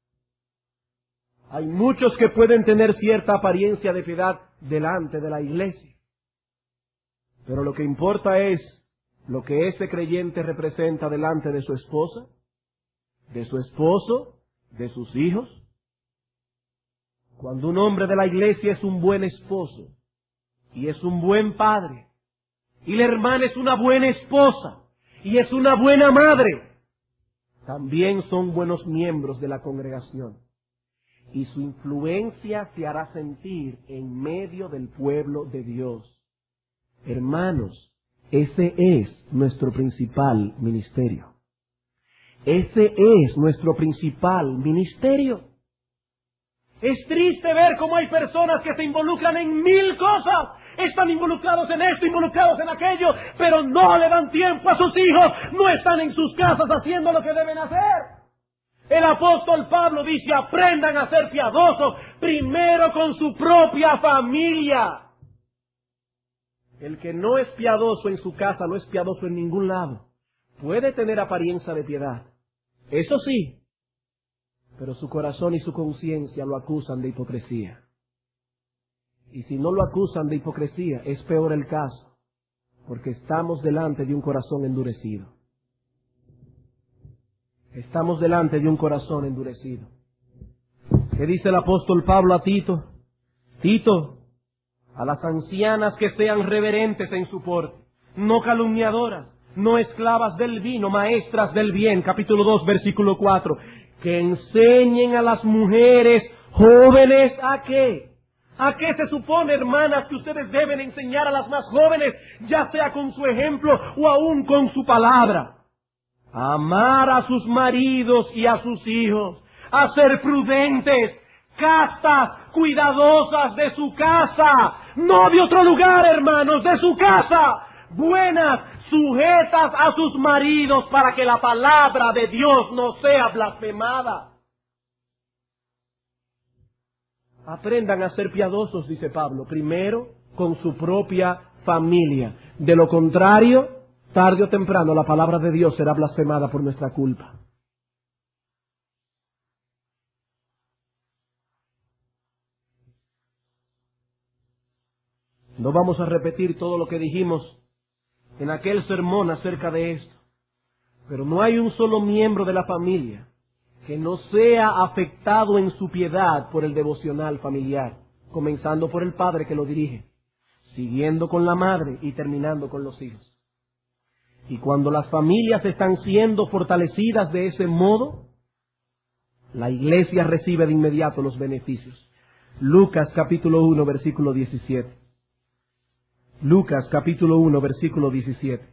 Hay muchos que pueden tener cierta apariencia de piedad delante de la iglesia, pero lo que importa es lo que ese creyente representa delante de su esposa, de su esposo, de sus hijos. Cuando un hombre de la iglesia es un buen esposo, y es un buen padre, y la hermana es una buena esposa, y es una buena madre, también son buenos miembros de la congregación, y su influencia se hará sentir en medio del pueblo de Dios. Hermanos, ese es nuestro principal ministerio. Ese es nuestro principal ministerio. Es triste ver cómo hay personas que se involucran en 1000 cosas. Están involucrados en esto, involucrados en aquello, pero no le dan tiempo a sus hijos. No están en sus casas haciendo lo que deben hacer. El apóstol Pablo dice, aprendan a ser piadosos, primero con su propia familia. El que no es piadoso en su casa no es piadoso en ningún lado. Puede tener apariencia de piedad, eso sí, pero su corazón y su conciencia lo acusan de hipocresía. Y si no lo acusan de hipocresía, es peor el caso, porque estamos delante de un corazón endurecido. Estamos delante de un corazón endurecido. ¿Qué dice el apóstol Pablo a Tito? Tito, a las ancianas que sean reverentes en su porte, no calumniadoras, no esclavas del vino, maestras del bien, capítulo 2, versículo 4, que enseñen a las mujeres jóvenes ¿a qué? ¿A qué se supone, hermanas, que ustedes deben enseñar a las más jóvenes, ya sea con su ejemplo o aún con su palabra? A amar a sus maridos y a sus hijos, a ser prudentes, castas, cuidadosas de su casa, no de otro lugar, hermanos, de su casa, buenas, sujetas a sus maridos para que la palabra de Dios no sea blasfemada. Aprendan a ser piadosos, dice Pablo, primero con su propia familia. De lo contrario, tarde o temprano la palabra de Dios será blasfemada por nuestra culpa. No vamos a repetir todo lo que dijimos en aquel sermón acerca de esto, pero no hay un solo miembro de la familia que no sea afectado en su piedad por el devocional familiar, comenzando por el padre que lo dirige, siguiendo con la madre y terminando con los hijos. Y cuando las familias están siendo fortalecidas de ese modo, la iglesia recibe de inmediato los beneficios. Lucas capítulo 1, versículo 17. Lucas capítulo 1, versículo 17.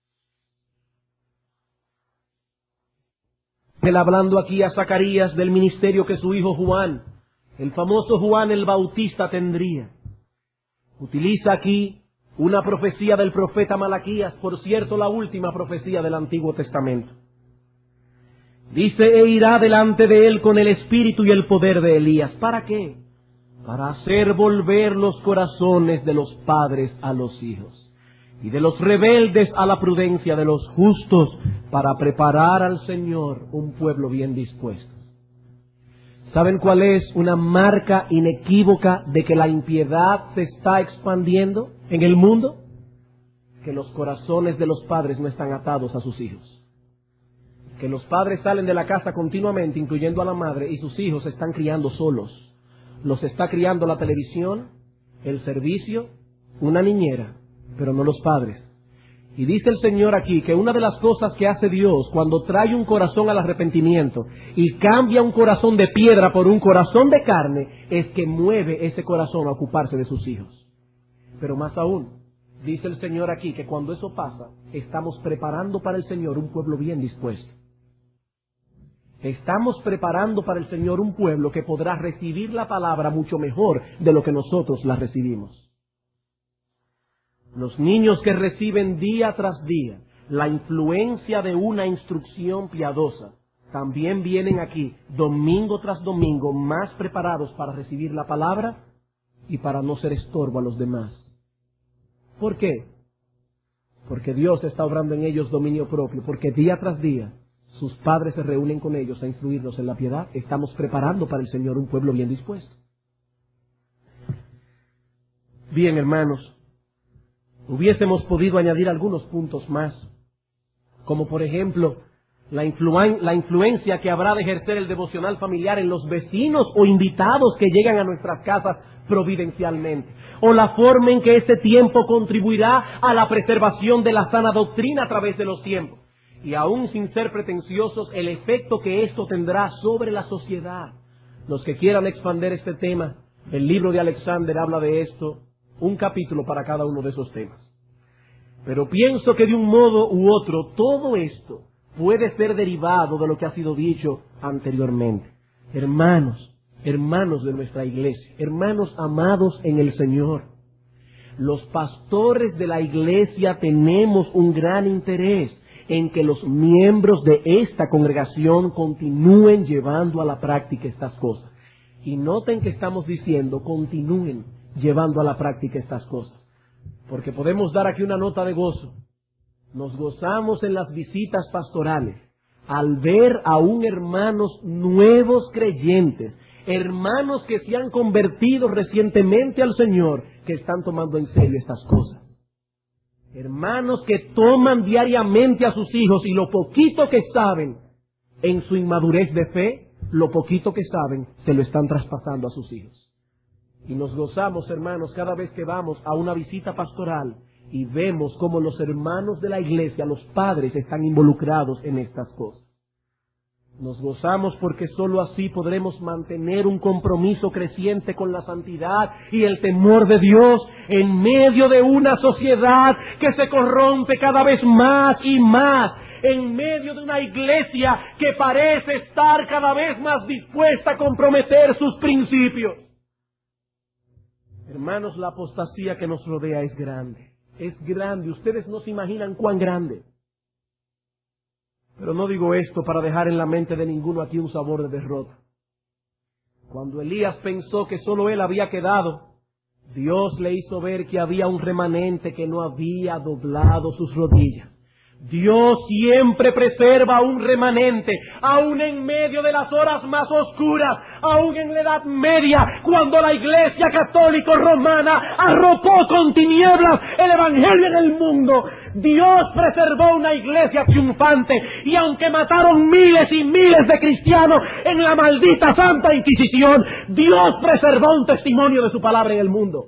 Él hablando aquí a Zacarías del ministerio que su hijo Juan, el famoso Juan el Bautista, tendría. Utiliza aquí una profecía del profeta Malaquías, por cierto, la última profecía del Antiguo Testamento. Dice, e irá delante de él con el espíritu y el poder de Elías. ¿Para qué? Para hacer volver los corazones de los padres a los hijos, y de los rebeldes a la prudencia de los justos, para preparar al Señor un pueblo bien dispuesto. ¿Saben cuál es una marca inequívoca de que la impiedad se está expandiendo en el mundo? Que los corazones de los padres no están atados a sus hijos. Que los padres salen de la casa continuamente, incluyendo a la madre, y sus hijos se están criando solos. Los está criando la televisión, el servicio, una niñera, pero no los padres. Y dice el Señor aquí que una de las cosas que hace Dios cuando trae un corazón al arrepentimiento y cambia un corazón de piedra por un corazón de carne, es que mueve ese corazón a ocuparse de sus hijos. Pero más aún, dice el Señor aquí que cuando eso pasa, estamos preparando para el Señor un pueblo bien dispuesto. Estamos preparando para el Señor un pueblo que podrá recibir la palabra mucho mejor de lo que nosotros la recibimos. Los niños que reciben día tras día la influencia de una instrucción piadosa, también vienen aquí domingo tras domingo más preparados para recibir la palabra y para no ser estorbo a los demás. ¿Por qué? Porque Dios está obrando en ellos dominio propio, porque día tras día sus padres se reúnen con ellos a instruirlos en la piedad. Estamos preparando para el Señor un pueblo bien dispuesto. Bien, hermanos, hubiésemos podido añadir algunos puntos más, como por ejemplo la influencia que habrá de ejercer el devocional familiar en los vecinos o invitados que llegan a nuestras casas providencialmente, o la forma en que este tiempo contribuirá a la preservación de la sana doctrina a través de los tiempos, y aún sin ser pretenciosos, el efecto que esto tendrá sobre la sociedad. Los que quieran expandir este tema, el libro de Alexander habla de esto, un capítulo para cada uno de esos temas. Pero pienso que de un modo u otro, todo esto puede ser derivado de lo que ha sido dicho anteriormente. Hermanos de nuestra iglesia, hermanos amados en el Señor, los pastores de la iglesia tenemos un gran interés en que los miembros de esta congregación continúen llevando a la práctica estas cosas. Y noten que estamos diciendo, continúen llevando a la práctica estas cosas. Porque podemos dar aquí una nota de gozo. Nos gozamos en las visitas pastorales al ver aún hermanos nuevos creyentes, hermanos que se han convertido recientemente al Señor, que están tomando en serio estas cosas. Hermanos que toman diariamente a sus hijos y lo poquito que saben en su inmadurez de fe, lo poquito que saben se lo están traspasando a sus hijos. Y nos gozamos, hermanos, cada vez que vamos a una visita pastoral y vemos cómo los hermanos de la iglesia, los padres, están involucrados en estas cosas. Nos gozamos porque sólo así podremos mantener un compromiso creciente con la santidad y el temor de Dios en medio de una sociedad que se corrompe cada vez más y más, en medio de una iglesia que parece estar cada vez más dispuesta a comprometer sus principios. Hermanos, la apostasía que nos rodea es grande. Es grande. Ustedes no se imaginan cuán grande. Pero no digo esto para dejar en la mente de ninguno aquí un sabor de derrota. Cuando Elías pensó que solo él había quedado, Dios le hizo ver que había un remanente que no había doblado sus rodillas. Dios siempre preserva un remanente, aún en medio de las horas más oscuras, aún en la Edad Media, cuando la Iglesia Católica Romana arropó con tinieblas el Evangelio en el mundo. Dios preservó una iglesia triunfante, y aunque mataron miles y miles de cristianos en la maldita Santa Inquisición, Dios preservó un testimonio de su palabra en el mundo.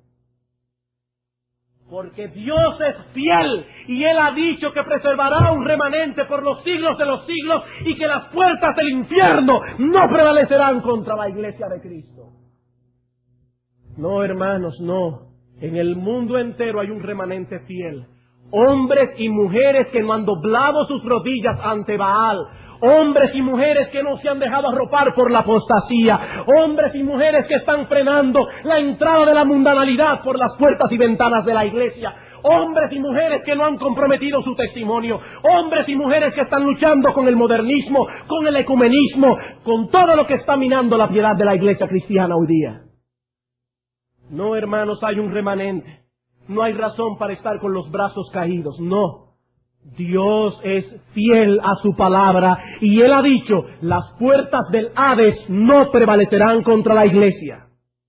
Porque Dios es fiel y Él ha dicho que preservará un remanente por los siglos de los siglos y que las puertas del infierno no prevalecerán contra la iglesia de Cristo. No, hermanos, no. En el mundo entero hay un remanente fiel. Hombres y mujeres que no han doblado sus rodillas ante Baal. Hombres y mujeres que no se han dejado arropar por la apostasía. Hombres y mujeres que están frenando la entrada de la mundanalidad por las puertas y ventanas de la iglesia. Hombres y mujeres que no han comprometido su testimonio. Hombres y mujeres que están luchando con el modernismo, con el ecumenismo, con todo lo que está minando la piedad de la iglesia cristiana hoy día. No, hermanos, hay un remanente. No hay razón para estar con los brazos caídos, no. Dios es fiel a su palabra y Él ha dicho, las puertas del Hades no prevalecerán contra la iglesia.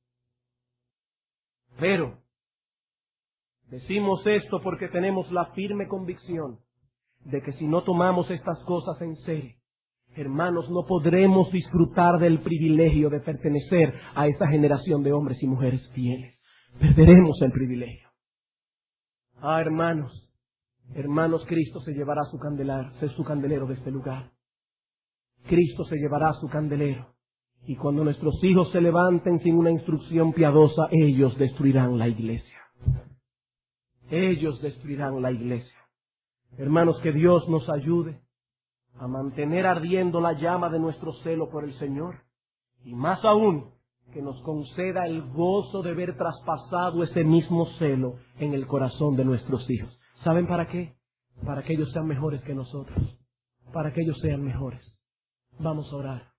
Pero decimos esto porque tenemos la firme convicción de que si no tomamos estas cosas en serio, hermanos, no podremos disfrutar del privilegio de pertenecer a esta generación de hombres y mujeres fieles. Perderemos el privilegio. Hermanos, Cristo se llevará su candelero de este lugar. Cristo se llevará su candelero. Y cuando nuestros hijos se levanten sin una instrucción piadosa, ellos destruirán la iglesia. Ellos destruirán la iglesia. Hermanos, que Dios nos ayude a mantener ardiendo la llama de nuestro celo por el Señor. Y más aún, que nos conceda el gozo de ver traspasado ese mismo celo en el corazón de nuestros hijos. ¿Saben para qué? Para que ellos sean mejores que nosotros. Para que ellos sean mejores. Vamos a orar.